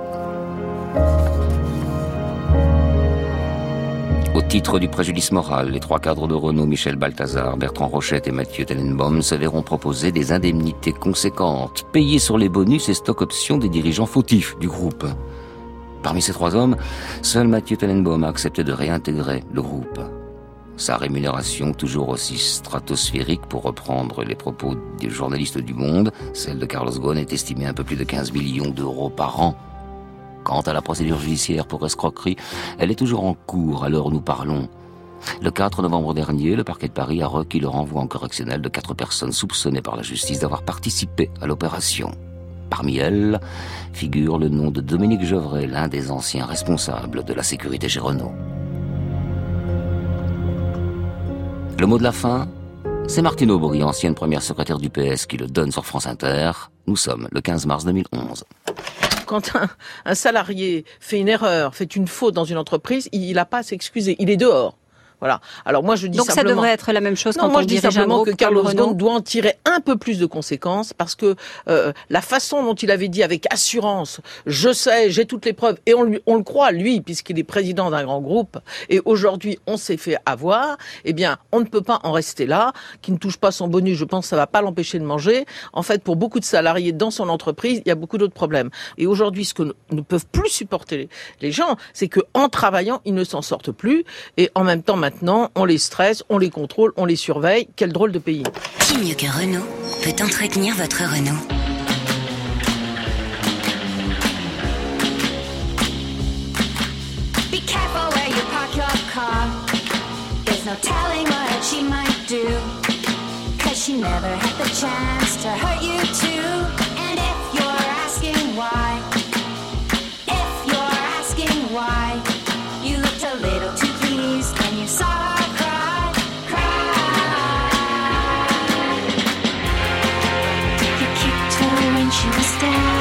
Au titre du préjudice moral, les 3 cadres de Renault, Michel Balthazar, Bertrand Rochette et Mathieu Tellenbaum, se verront proposer des indemnités conséquentes, payées sur les bonus et stock options des dirigeants fautifs du groupe. Parmi ces 3 hommes, seul Mathieu Tellenbaum a accepté de réintégrer le groupe. Sa rémunération, toujours aussi stratosphérique, pour reprendre les propos des journalistes du Monde, celle de Carlos Ghosn est estimée à un peu plus de 15 millions d'euros par an. Quant à la procédure judiciaire pour escroquerie, elle est toujours en cours à l'heure où nous parlons. Le 4 novembre dernier, le parquet de Paris a requis le renvoi en correctionnel de 4 personnes soupçonnées par la justice d'avoir participé à l'opération. Parmi elles figure le nom de Dominique Gevrey, l'un des anciens responsables de la sécurité chez Renault. Le mot de la fin, c'est Martine Aubry, ancienne première secrétaire du PS, qui le donne sur France Inter. Nous sommes le 15 mars 2011. Quand un salarié fait une erreur, fait une faute dans une entreprise, il n'a pas à s'excuser, il est dehors. Voilà. Alors moi je dis donc simplement... Donc ça devrait être la même chose quand moi on je dis dirige un simplement groupe que Carlos comme Ghosn doit en tirer un peu plus de conséquences parce que la façon dont il avait dit avec assurance, je sais, j'ai toutes les preuves, et on le croit lui puisqu'il est président d'un grand groupe, et aujourd'hui on s'est fait avoir, eh bien on ne peut pas en rester là, qui ne touche pas son bonus, je pense que ça va pas l'empêcher de manger. En fait pour beaucoup de salariés dans son entreprise, il y a beaucoup d'autres problèmes. Et aujourd'hui ce que ne peuvent plus supporter les gens, c'est que en travaillant, ils ne s'en sortent plus, et en même temps maintenant, on les stresse, on les contrôle, on les surveille. Quel drôle de pays. Qui mieux que Renault peut entretenir votre Renault? Be careful where you park your car. There's no telling what she might do. 'Cause she never had the chance to hurt you too. And if you're asking why, you looked a little too pleased when you saw her cry. You kicked her when she was down.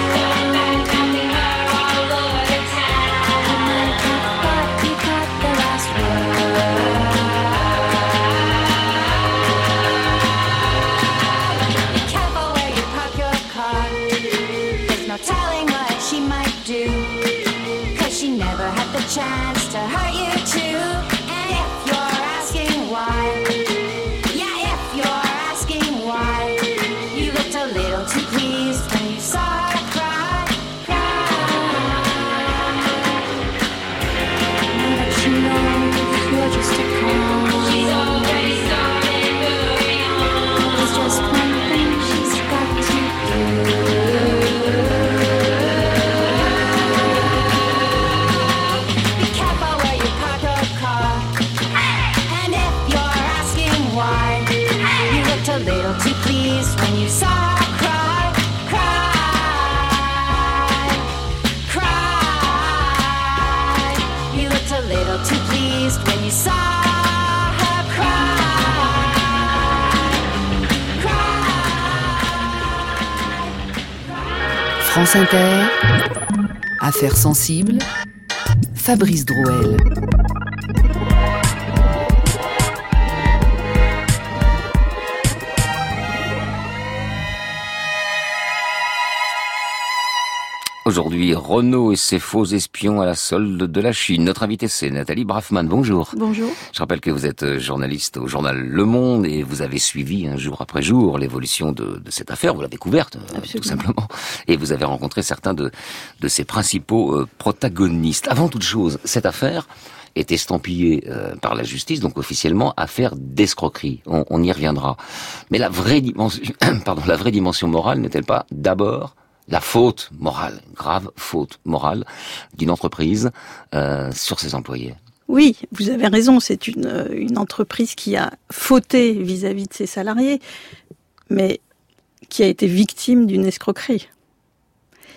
Chance to hurt you too. And if you're asking why, yeah, if you're asking why, you looked a little too pleased when you saw her cry. Now that she knows you're just a clown, she's already started moving on. There's just one thing she's got to do. A little too pleased when you saw her cry, cry. You looked a little too pleased when you saw her cry, cry. France Inter, Affaires sensibles, Fabrice Drouel. Aujourd'hui, Renault et ses faux espions à la solde de la Chine. Notre invitée, c'est Nathalie Braffman. Bonjour. Bonjour. Je rappelle que vous êtes journaliste au journal Le Monde et vous avez suivi jour après jour l'évolution de cette affaire. Vous l'avez couverte, tout simplement. Et vous avez rencontré certains de ses principaux protagonistes. Avant toute chose, cette affaire est estampillée par la justice, donc officiellement affaire d'escroquerie. On y reviendra. Mais la vraie dimension morale n'est-elle pas d'abord la faute morale, grave faute morale d'une entreprise sur ses employés? Oui, vous avez raison, c'est une entreprise qui a fauté vis-à-vis de ses salariés, mais qui a été victime d'une escroquerie.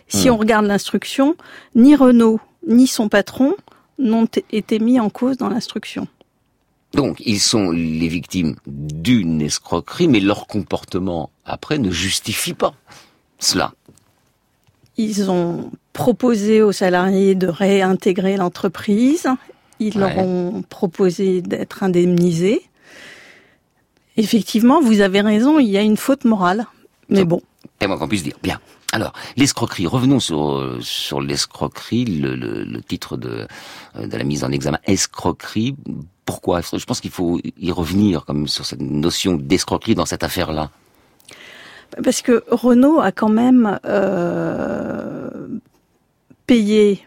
Si on regarde l'instruction, ni Renault, ni son patron n'ont été mis en cause dans l'instruction. Donc, ils sont les victimes d'une escroquerie, mais leur comportement après ne justifie pas cela. Ils ont proposé aux salariés de réintégrer l'entreprise. Ils leur ont proposé d'être indemnisés. Effectivement, vous avez raison, il y a une faute morale. Mais bon. Et moi qu'on puisse dire. Bien. Alors, l'escroquerie. Revenons sur l'escroquerie, le titre de la mise en examen. Escroquerie. Pourquoi? Je pense qu'il faut y revenir quand même sur cette notion d'escroquerie dans cette affaire-là. Parce que Renault a quand même payé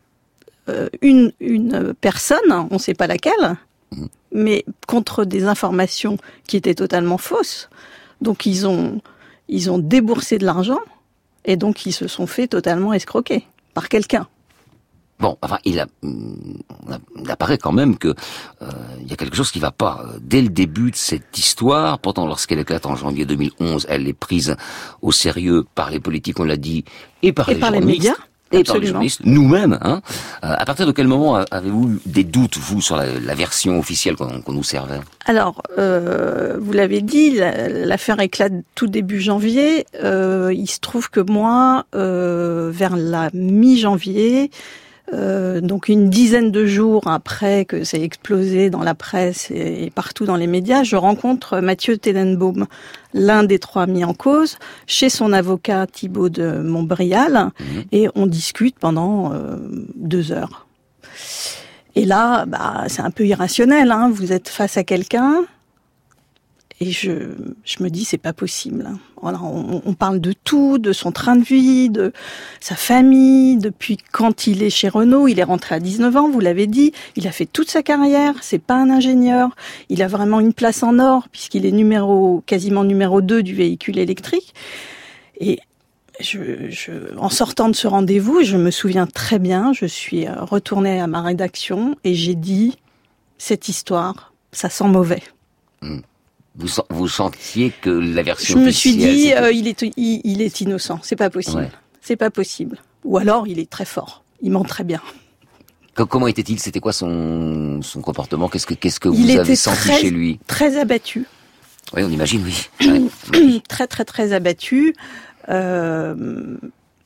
une personne, on ne sait pas laquelle, mais contre des informations qui étaient totalement fausses. Donc ils ont déboursé de l'argent et donc ils se sont fait totalement escroquer par quelqu'un. Bon, enfin, il apparaît quand même que il y a quelque chose qui va pas. Dès le début de cette histoire, pourtant lorsqu'elle éclate en janvier 2011, elle est prise au sérieux par les politiques, on l'a dit, et par les journalistes. Médias. Et Absolument. par les journalistes, nous-mêmes. À partir de quel moment avez-vous des doutes, vous, sur la version officielle qu'on nous servait? Alors, vous l'avez dit, l'affaire éclate tout début janvier. Il se trouve que moi, vers la mi-janvier, donc une dizaine de jours après que ça ait explosé dans la presse et partout dans les médias, je rencontre Mathieu Tenenbaum, l'un des trois mis en cause, chez son avocat Thibault de Montbrial, et on discute pendant 2 heures. Et là, c'est un peu irrationnel, hein. Vous êtes face à quelqu'un, et je me dis, c'est pas possible. Alors, on parle de tout, de son train de vie, de sa famille, depuis quand il est chez Renault. Il est rentré à 19 ans, vous l'avez dit. Il a fait toute sa carrière, c'est pas un ingénieur. Il a vraiment une place en or, puisqu'il est quasiment numéro 2 du véhicule électrique. Et en sortant de ce rendez-vous, je me souviens très bien, je suis retournée à ma rédaction et j'ai dit, cette histoire, ça sent mauvais. Vous sentiez que la version officielle... Je me suis dit, c'était... il est innocent, c'est pas possible. Ouais. C'est pas possible. Ou alors, il est très fort. Il ment très bien. Comment était-il? C'était quoi son comportement? Qu'est-ce que vous avez senti chez lui? Très abattu. Oui, on imagine, oui. Ouais. Très, très, très abattu. Non,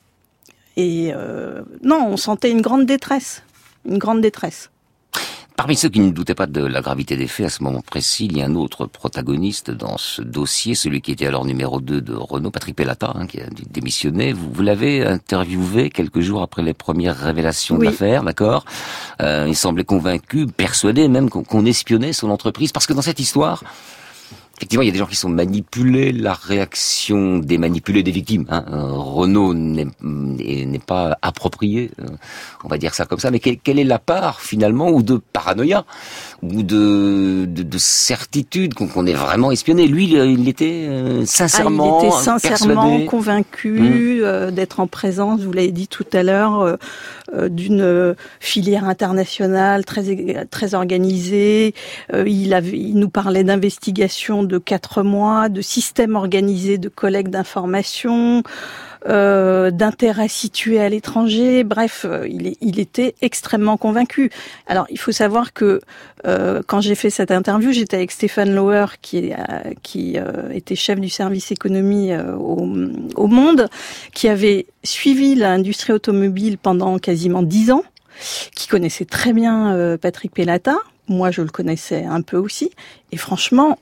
on sentait une grande détresse. Une grande détresse. Parmi ceux qui ne doutaient pas de la gravité des faits, à ce moment précis, il y a un autre protagoniste dans ce dossier, celui qui était alors numéro 2 de Renault, Patrick Pellata, qui a démissionné. Vous l'avez interviewé quelques jours après les premières révélations de l'affaire, d'accord? Il semblait convaincu, persuadé même qu'on espionnait son entreprise, parce que dans cette histoire... Effectivement, il y a des gens qui sont manipulés, la réaction des manipulés des victimes. Renault n'est pas approprié, on va dire ça comme ça, mais quelle est la part finalement, ou de paranoïa, ou de certitude qu'on est vraiment espionné? Lui, il était sincèrement persuadé. Convaincu d'être en présence, vous l'avez dit tout à l'heure, d'une filière internationale très organisée. Il nous parlait d'investigation de 4 mois, de système organisé de collecte d'informations, d'intérêts situés à l'étranger. Bref, il était extrêmement convaincu. Alors, il faut savoir que quand j'ai fait cette interview, j'étais avec Stéphane Lauer, qui était chef du service économie au Monde, qui avait suivi l'industrie automobile pendant quasiment 10 ans, qui connaissait très bien Patrick Pellata. Moi, je le connaissais un peu aussi. Et franchement,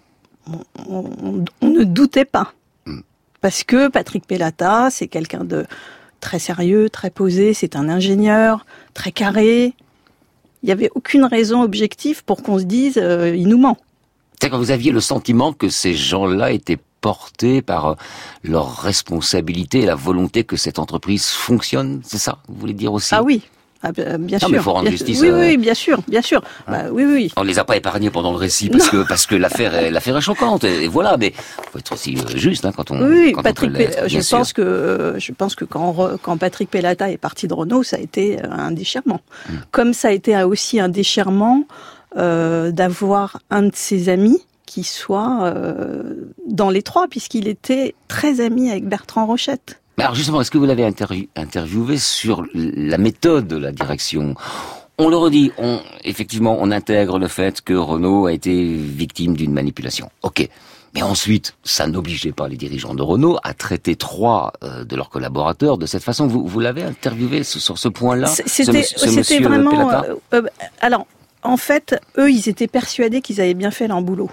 on ne doutait pas. Parce que Patrick Pellata, c'est quelqu'un de très sérieux, très posé, c'est un ingénieur, très carré. Il n'y avait aucune raison objective pour qu'on se dise il nous ment. C'est-à-dire que vous aviez le sentiment que ces gens-là étaient portés par leur responsabilité et la volonté que cette entreprise fonctionne, c'est ça? Vous voulez dire aussi? Ah oui. Bien sûr. Mais il faut rendre justice. Oui, bien sûr. Oui. On les a pas épargnés pendant le récit parce que l'affaire est choquante. Et voilà, mais faut être aussi juste quand on. Oui, quand Patrick. Je pense que quand Patrick Pellata est parti de Renault, ça a été un déchirement. Comme ça a été aussi un déchirement d'avoir un de ses amis qui soit dans les trois, puisqu'il était très ami avec Bertrand Rochette. Alors justement, est-ce que vous l'avez interviewé sur la méthode de la direction ? On le redit, effectivement, on intègre le fait que Renault a été victime d'une manipulation. Ok. Mais ensuite, ça n'obligeait pas les dirigeants de Renault à traiter 3 de leurs collaborateurs de cette façon. Vous l'avez interviewé sur ce point-là, C'était vraiment... alors, en fait, eux, ils étaient persuadés qu'ils avaient bien fait leur boulot.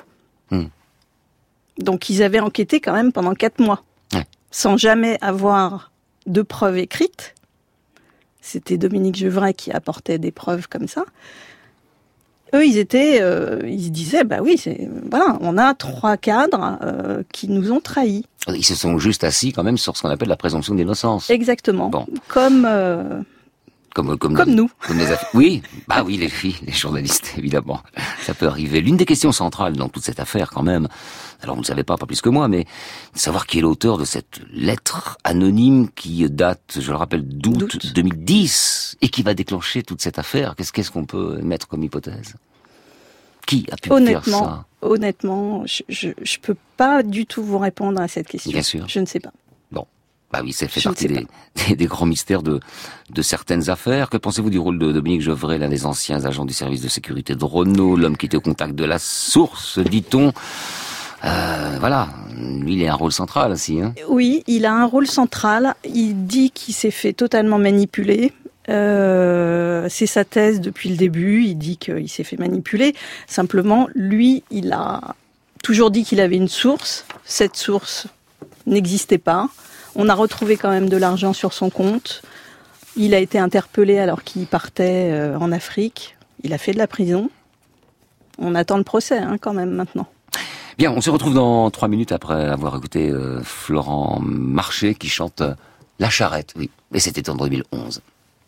Donc, ils avaient enquêté quand même pendant 4 mois, sans jamais avoir de preuves écrites. C'était Dominique Gevrey qui apportait des preuves comme ça. Eux, ils se disaient, bah oui, voilà, on a 3 cadres qui nous ont trahis. Ils se sont juste assis quand même sur ce qu'on appelle la présomption d'innocence. Exactement. Bon. Comme nous. Comme oui, bah oui, les journalistes, évidemment. Ça peut arriver. L'une des questions centrales dans toute cette affaire, quand même, alors vous ne le savez pas plus que moi, mais de savoir qui est l'auteur de cette lettre anonyme qui date, je le rappelle, d'août 2010 et qui va déclencher toute cette affaire. Qu'est-ce qu'on peut mettre comme hypothèse ? Qui a pu faire ça ? Honnêtement, je peux pas du tout vous répondre à cette question. Bien sûr. Je ne sais pas. Bah oui, ça fait partie des grands mystères de certaines affaires. Que pensez-vous du rôle de Dominique Gevrey, l'un des anciens agents du service de sécurité de Renault, l'homme qui était au contact de la source, dit-on. Voilà, lui, il a un rôle central aussi. Hein. Oui, il a un rôle central. Il dit qu'il s'est fait totalement manipuler. C'est sa thèse depuis le début. Il dit qu'il s'est fait manipuler. Simplement, lui, il a toujours dit qu'il avait une source. Cette source n'existait pas. On a retrouvé quand même de l'argent sur son compte. Il a été interpellé alors qu'il partait en Afrique. Il a fait de la prison. On attend le procès quand même maintenant. Bien, on se retrouve dans 3 minutes après avoir écouté Florent Marché qui chante La Charrette. Oui, et c'était en 2011.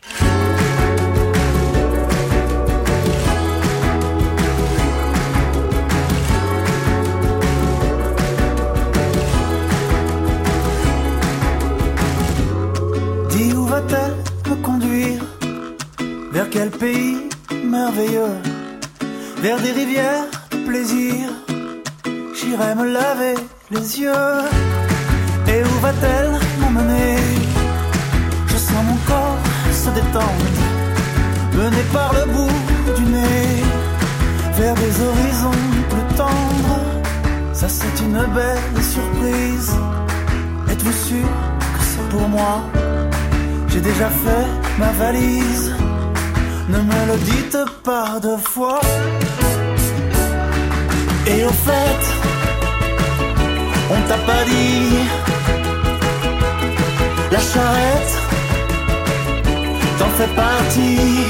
Dis où va-t-elle me conduire? Vers quel pays merveilleux? Vers des rivières de plaisir, j'irai me laver les yeux. Et où va-t-elle m'emmener? Je sens mon corps se détendre, mené par le bout du nez, vers des horizons plus tendres. Ça c'est une belle surprise. Êtes-vous sûr que c'est pour moi? J'ai déjà fait ma valise. Ne me le dites pas 2 fois. Et au fait, on t'a pas dit, la charrette, t'en fais partie.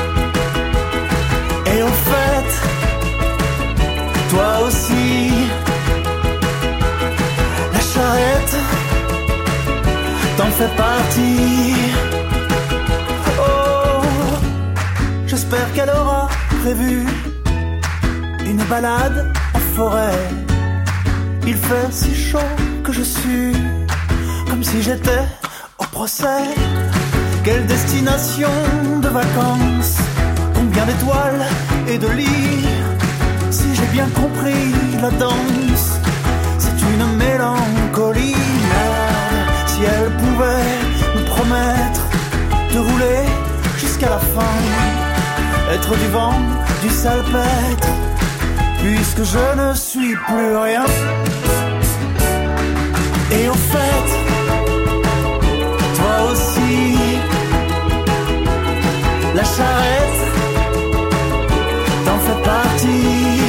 Et au fait, toi aussi, la charrette, t'en fais partie. Oh, j'espère qu'elle aura prévu une balade en forêt. Il fait si chaud que je suis comme si j'étais au procès. Quelle destination de vacances, combien d'étoiles et de lits. Si j'ai bien compris la danse, c'est une mélancolie. Merde, si elle pouvait me promettre de rouler jusqu'à la fin, être du vent, du salpêtre, puisque je ne suis plus rien. Et au fait, toi aussi, la charrette, t'en fais partie.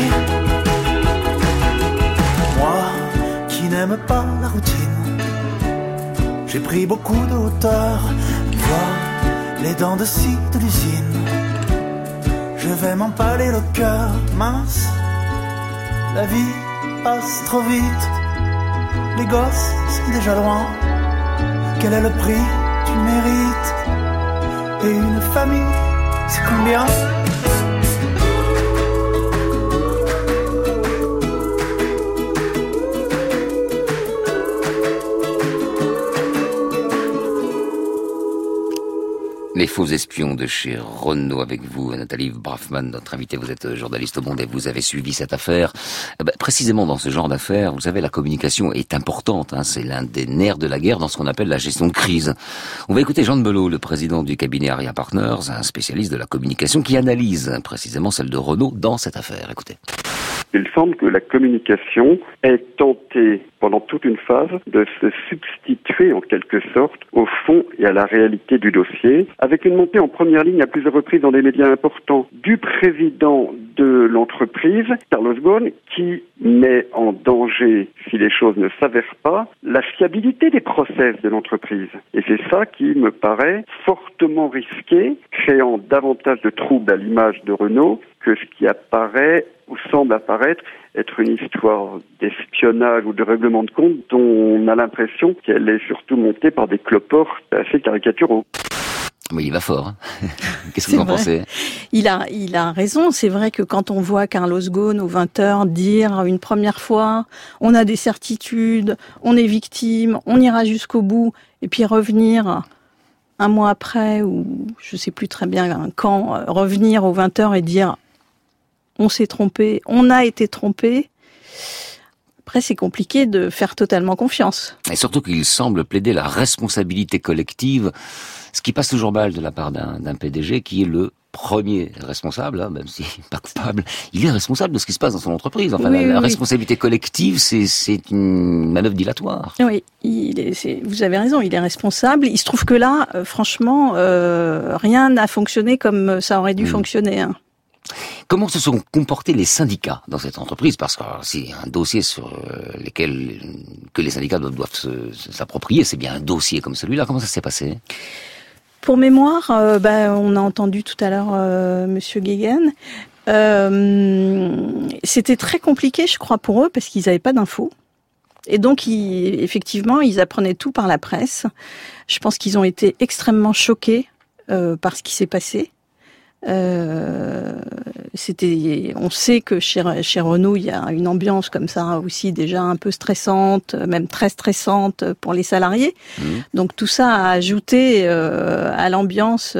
Moi qui n'aime pas la routine, j'ai pris beaucoup de hauteur. Vois les dents de scie de l'usine, je vais m'empaler le cœur. Mince, la vie passe trop vite, les gosses sont déjà loin. Quel est le prix du mérite? Et une famille, c'est combien? Les faux espions de chez Renault avec vous, Nathalie Brafman, notre invitée. Vous êtes journaliste au Monde et vous avez suivi cette affaire. Précisément dans ce genre d'affaires, vous savez, la communication est importante. C'est l'un des nerfs de la guerre dans ce qu'on appelle la gestion de crise. On va écouter Jean de Belot, le président du cabinet Aria Partners, un spécialiste de la communication qui analyse précisément celle de Renault dans cette affaire. Écoutez. Il semble que la communication ait tenté pendant toute une phase de se substituer en quelque sorte au fond et à la réalité du dossier, avec une montée en première ligne à plusieurs reprises dans des médias importants du président de l'entreprise, Carlos Ghosn, qui met en danger, si les choses ne s'avèrent pas, la fiabilité des process de l'entreprise. Et c'est ça qui me paraît fortement risqué, créant davantage de troubles à l'image de Renault que ce qui apparaît ou semble apparaître être une histoire d'espionnage ou de règlement de compte dont on a l'impression qu'elle est surtout montée par des cloportes assez caricaturaux. Oui, il va fort. Qu'est-ce que vous en pensez ? Il a raison. C'est vrai que quand on voit Carlos Ghosn aux 20h dire une première fois, on a des certitudes, on est victime, on ira jusqu'au bout, et puis revenir un mois après, ou je sais plus très bien quand, revenir aux 20h et dire on s'est trompé, on a été trompé. Après, c'est compliqué de faire totalement confiance. Et surtout qu'il semble plaider la responsabilité collective, ce qui passe toujours mal de la part d'un PDG qui est le premier responsable, même s'il n'est pas coupable. Il est responsable de ce qui se passe dans son entreprise. Enfin, oui, la responsabilité collective, c'est une manœuvre dilatoire. Oui, vous avez raison, il est responsable. Il se trouve que là, franchement, rien n'a fonctionné comme ça aurait dû fonctionner. Comment se sont comportés les syndicats dans cette entreprise ? Parce que c'est un dossier sur lequel que les syndicats doivent s'approprier. C'est bien un dossier comme celui-là. Comment ça s'est passé ? Pour mémoire, on a entendu tout à l'heure Monsieur Guéguen. C'était très compliqué, je crois, pour eux, parce qu'ils n'avaient pas d'infos. Et donc, effectivement, ils apprenaient tout par la presse. Je pense qu'ils ont été extrêmement choqués par ce qui s'est passé. On sait que chez Renault il y a une ambiance comme ça aussi déjà un peu stressante, même très stressante pour les salariés. Donc tout ça a ajouté à l'ambiance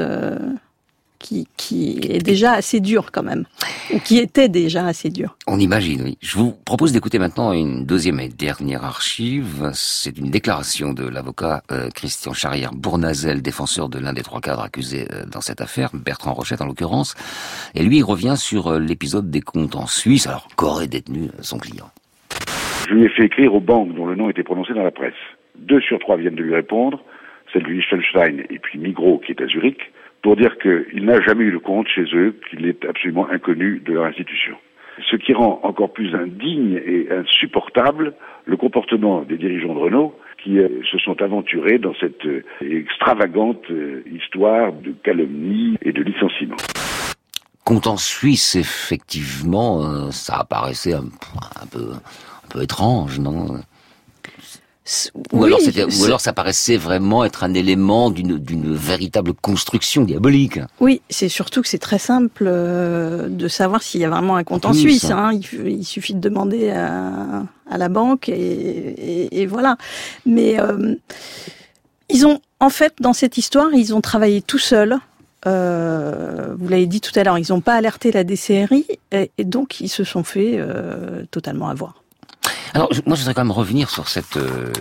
qui est déjà assez dure quand même, ou qui était déjà assez dure. On imagine, oui. Je vous propose d'écouter maintenant une deuxième et dernière archive. C'est une déclaration de l'avocat Christian Charrière-Bournazel, défenseur de l'un des 3 cadres accusés dans cette affaire, Bertrand Rochette en l'occurrence. Et lui, il revient sur l'épisode des comptes en Suisse, alors qu'aurait détenu son client. Je lui ai fait écrire aux banques dont le nom était prononcé dans la presse. 2 sur 3 viennent de lui répondre, celle de Liechtenstein et puis Migros qui est à Zurich, pour dire qu'il n'a jamais eu de compte chez eux, qu'il est absolument inconnu de leur institution. Ce qui rend encore plus indigne et insupportable le comportement des dirigeants de Renault qui se sont aventurés dans cette extravagante histoire de calomnie et de licenciement. Compte en Suisse, effectivement, ça apparaissait un peu étrange, non ? Ou alors ça paraissait vraiment être un élément d'une véritable construction diabolique. Oui, c'est surtout que c'est très simple de savoir s'il y a vraiment un compte en Suisse. Il suffit de demander à la banque et voilà. Mais ils ont, en fait, dans cette histoire, ils ont travaillé tout seuls. Vous l'avez dit tout à l'heure, ils n'ont pas alerté la DCRI et donc ils se sont fait totalement avoir. Alors, moi, je voudrais quand même revenir sur cet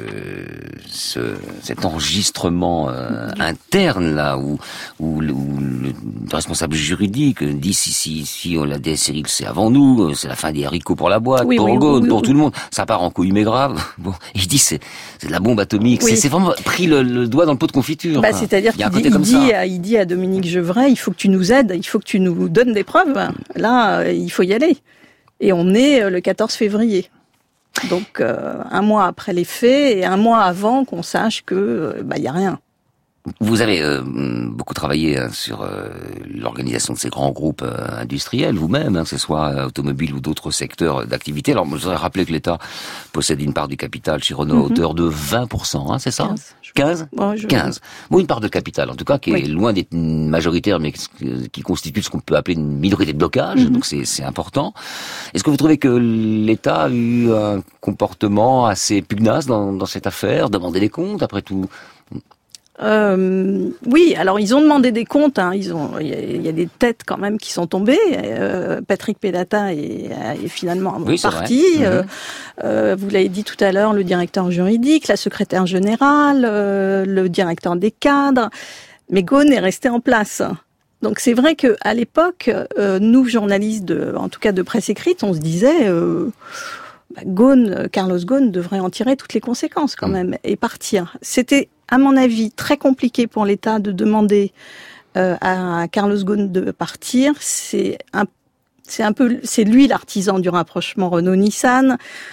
enregistrement interne là, où le responsable juridique dit si la DSRI le sait avant nous, c'est la fin des haricots pour la boîte, pour Ghosn, pour tout le monde, ça part en couille mais grave. Bon, il dit c'est de la bombe atomique, c'est vraiment pris le doigt dans le pot de confiture. C'est-à-dire qu'il dit à Dominique Gevray, il faut que tu nous aides, il faut que tu nous donnes des preuves. Là, il faut y aller. Et on est le 14 février. Donc, un mois après les faits et un mois avant qu'on sache que y a rien. Vous avez beaucoup travaillé sur l'organisation de ces grands groupes industriels, vous-même, que ce soit automobile ou d'autres secteurs d'activité. Alors, je voudrais rappeler que l'État possède une part du capital chez Renault à hauteur de 20%, c'est ça ? 15 15. Bon, une part de capital, en tout cas, qui est loin d'être majoritaire, mais qui constitue ce qu'on peut appeler une minorité de blocage, donc c'est important. Est-ce que vous trouvez que l'État a eu un comportement assez pugnace dans cette affaire, demander des comptes, après tout ? Oui, alors ils ont demandé des comptes. Hein, il y a des têtes quand même qui sont tombées. Patrick Pellata est finalement parti. Vous l'avez dit tout à l'heure, le directeur juridique, la secrétaire générale, le directeur des cadres. Mais Ghosn est resté en place. Donc c'est vrai que à l'époque, nous journalistes, en tout cas de presse écrite, on se disait. Carlos Ghosn devrait en tirer toutes les conséquences quand même et partir. C'était, à mon avis, très compliqué pour l'État de demander à Carlos Ghosn de partir. C'est lui l'artisan du rapprochement Renault-Nissan.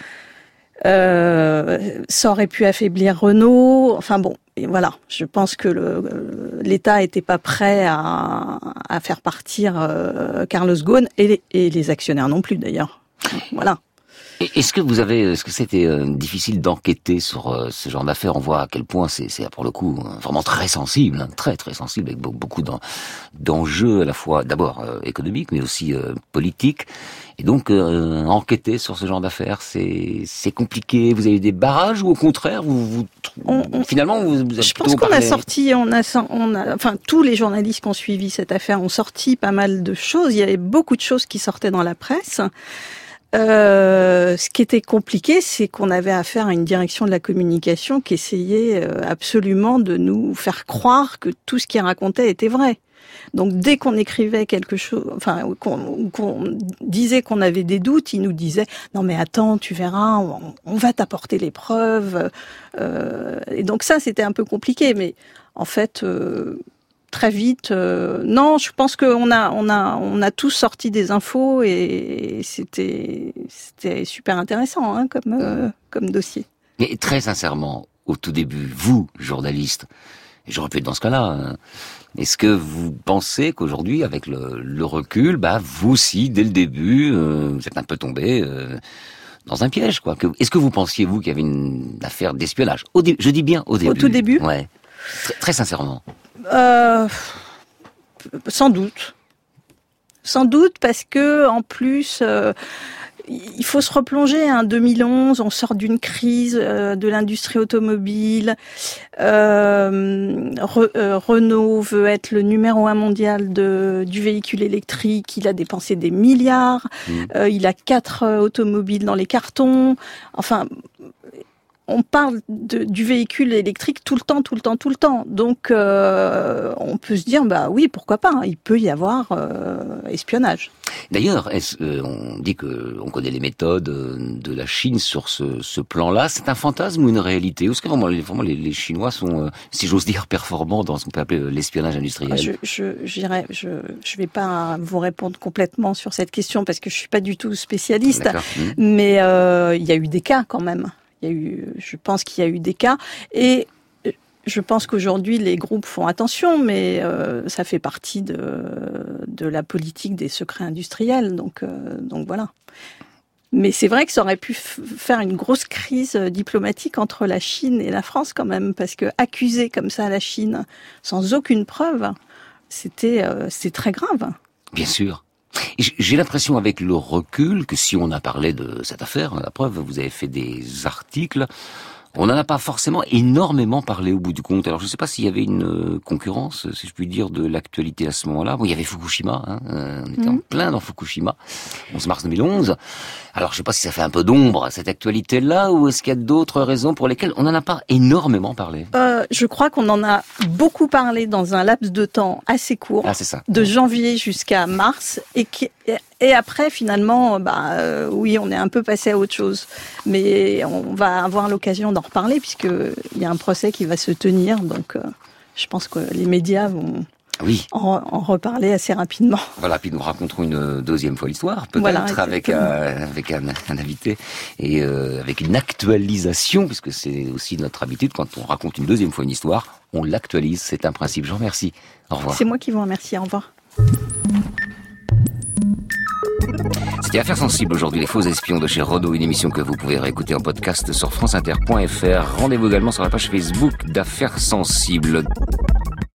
Ça aurait pu affaiblir Renault. Enfin bon, et voilà. Je pense que l'État était pas prêt à faire partir Carlos Ghosn et les actionnaires non plus d'ailleurs. Voilà. Est-ce que c'était difficile d'enquêter sur ce genre d'affaires? On voit à quel point c'est pour le coup vraiment très sensible, hein, très très sensible, avec beaucoup d'enjeux à la fois d'abord économiques mais aussi politiques. Et donc enquêter sur ce genre d'affaires, c'est compliqué. Vous avez eu des barrages ou au contraire finalement vous avez Je pense qu'on a sorti, enfin tous les journalistes qui ont suivi cette affaire ont sorti pas mal de choses. Il y avait beaucoup de choses qui sortaient dans la presse. Ce qui était compliqué, c'est qu'on avait affaire à une direction de la communication qui essayait absolument de nous faire croire que tout ce qu'il racontait était vrai. Donc dès qu'on écrivait quelque chose, enfin qu'on disait qu'on avait des doutes, ils nous disaient non mais attends, tu verras, on va t'apporter les preuves. Et donc ça c'était un peu compliqué, mais en fait. Très vite, non, je pense qu'on a tous sorti des infos et c'était super intéressant hein, comme dossier. Mais très sincèrement, au tout début, vous, journaliste, et j'aurais pu être dans ce cas-là, est-ce que vous pensez qu'aujourd'hui, avec le recul, vous aussi, dès le début, vous êtes un peu tombé dans un piège, quoi. Est-ce que vous pensiez, vous, qu'il y avait une affaire d'espionnage? Je dis bien au début. Au tout début? Ouais. Très sincèrement. Sans doute parce que en plus il faut se replonger. 2011, on sort d'une crise de l'industrie automobile. Renault veut être le numéro 1 mondial du véhicule électrique. Il a dépensé des milliards. Il a 4 automobiles dans les cartons. Enfin. On parle du véhicule électrique tout le temps. Donc, on peut se dire, oui, pourquoi pas, hein, il peut y avoir espionnage. D'ailleurs, on dit que on connaît les méthodes de la Chine sur ce plan-là. C'est un fantasme ou une réalité? Ou est-ce que vraiment les Chinois sont, si j'ose dire, performants dans ce qu'on peut appeler l'espionnage industriel? Je vais pas vous répondre complètement sur cette question parce que je suis pas du tout spécialiste. Mais il y a eu des cas quand même. Je pense qu'il y a eu des cas et je pense qu'aujourd'hui les groupes font attention, mais ça fait partie de la politique des secrets industriels, donc voilà. Mais c'est vrai que ça aurait pu faire une grosse crise diplomatique entre la Chine et la France quand même, parce que accuser comme ça la Chine sans aucune preuve, c'est très grave. Bien sûr. J'ai l'impression avec le recul que si on a parlé de cette affaire, la preuve, vous avez fait des articles, on n'en a pas forcément énormément parlé au bout du compte. Alors je ne sais pas s'il y avait une concurrence, si je puis dire, de l'actualité à ce moment-là. Bon, il y avait Fukushima, on était en plein dans Fukushima, 11 mars 2011. Alors je ne sais pas si ça fait un peu d'ombre à cette actualité-là, ou est-ce qu'il y a d'autres raisons pour lesquelles on n'en a pas énormément parlé? Je crois qu'on en a beaucoup parlé dans un laps de temps assez court, c'est ça. De janvier jusqu'à mars, et après, finalement, oui, on est un peu passé à autre chose. Mais on va avoir l'occasion d'en reparler puisqu'il y a un procès qui va se tenir. Donc, je pense que les médias vont en reparler assez rapidement. Voilà, puis nous raconterons une deuxième fois l'histoire, peut-être, avec un invité et avec une actualisation, puisque c'est aussi notre habitude, quand on raconte une deuxième fois une histoire, on l'actualise. C'est un principe. Je vous remercie. Au revoir. C'est moi qui vous remercie. Au revoir. C'était Affaires sensibles aujourd'hui, les faux espions de chez Renault, une émission que vous pouvez réécouter en podcast sur franceinter.fr. Rendez-vous également sur la page Facebook d'Affaires sensibles.